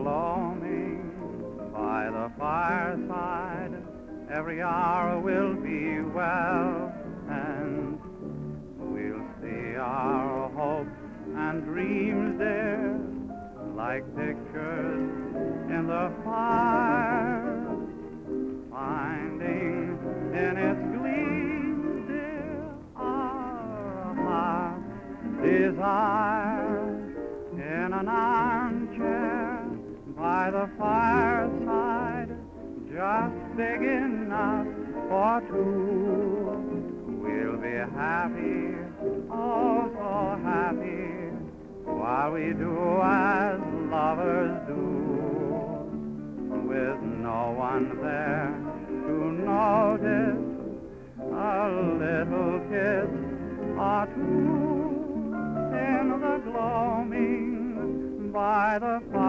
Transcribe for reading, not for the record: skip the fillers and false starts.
gloaming by the fireside, every hour will be well, and we'll see our hopes and dreams there like pictures in the fire, finding in its gleam, dear, our heart's desire. In an armchair by the fireside, just big enough for two, we'll be happy, oh so happy, while we do as lovers do, with no one there to notice a little kiss or two in the gloaming by the fire.